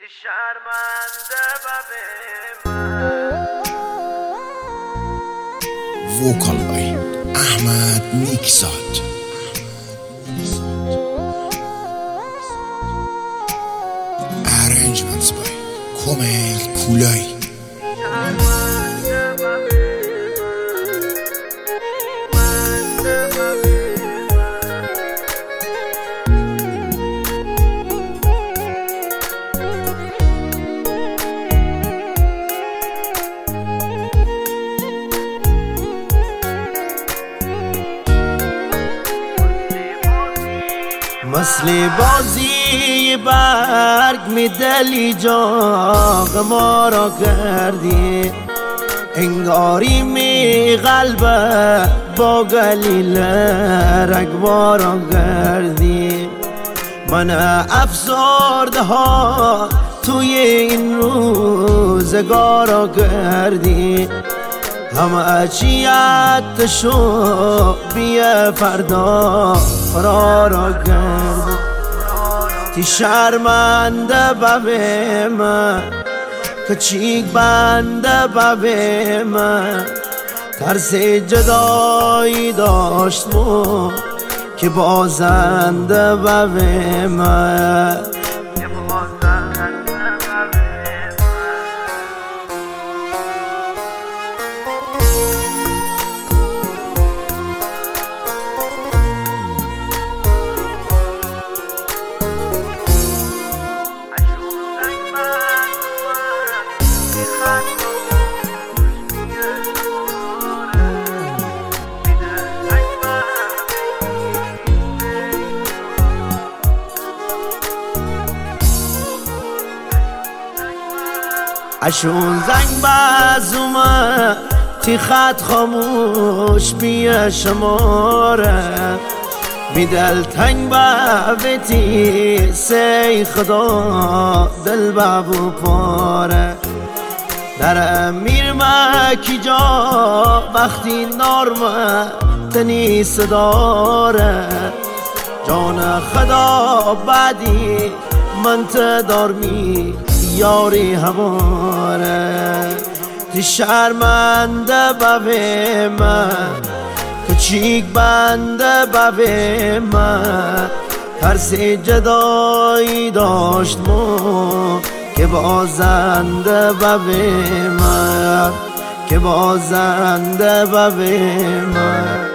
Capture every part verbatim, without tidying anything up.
Vocal by Ahmad Mixat. Arrangements by Komel Kulay. مثل بازی برگ می دلی جاغ ما را کردی، انگاری می قلب با گلیل رگبار را کردی. من افسرده ها توی این روزگار را کردی، همه چیت شو بیه فردا فرارا کرد. تی شرمنده ببه من کچیک بنده ببه من، ترس جدایی داشت مو که بازنده ببه من. اشون زنگ بازومه تی خط خاموش بیه شماره، بی دل تنگ بابتی سی خدا دل بابو پاره. در امیر مکی جا وقتی نارمه تنی صداره، جان خدا بعدی من تدار می یاری هماره. تی شرمنده ببه من کچیک بنده ببه من، ترس جدایی داشت مو که بازنده ببه من، که بازنده ببه من.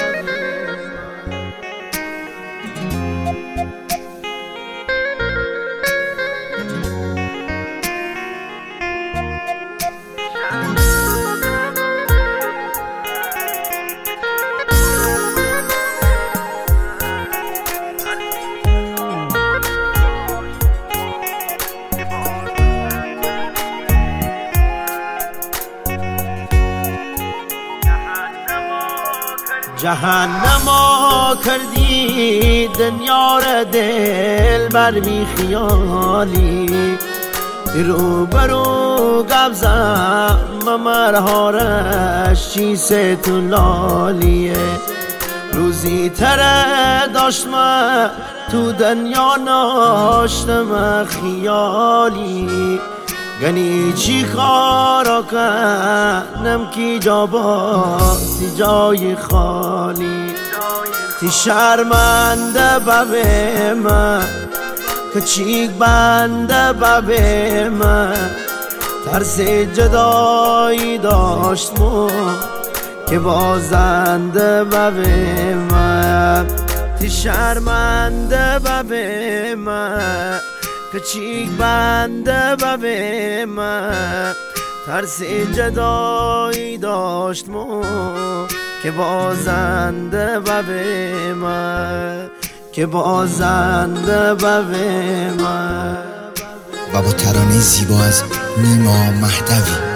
جهنما کردی دنیا را دل بر بی خیالی، رو برو قبضم ممرهارش چیسه تو لالیه. روزی تره داشتم تو دنیا ناشتم خیالی، گنی چی کارا کنم کی جا باسی جای خالی. تی شرمنده ببه من کچیک بنده ببه من، ترس جدایی داشت مو که بازنده ببه من. تی شرمنده ببه من کچیک بنده ببه من، ترس جدایی داشت مو که بازنده ببه من، که بازنده ببه من. و با ترانه زیبا از نیما مهدوی.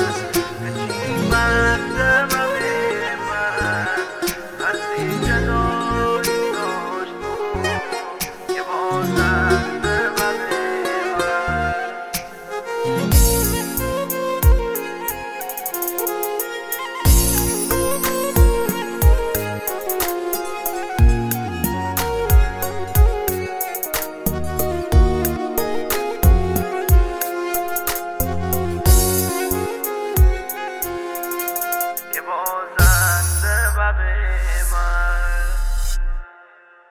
لب من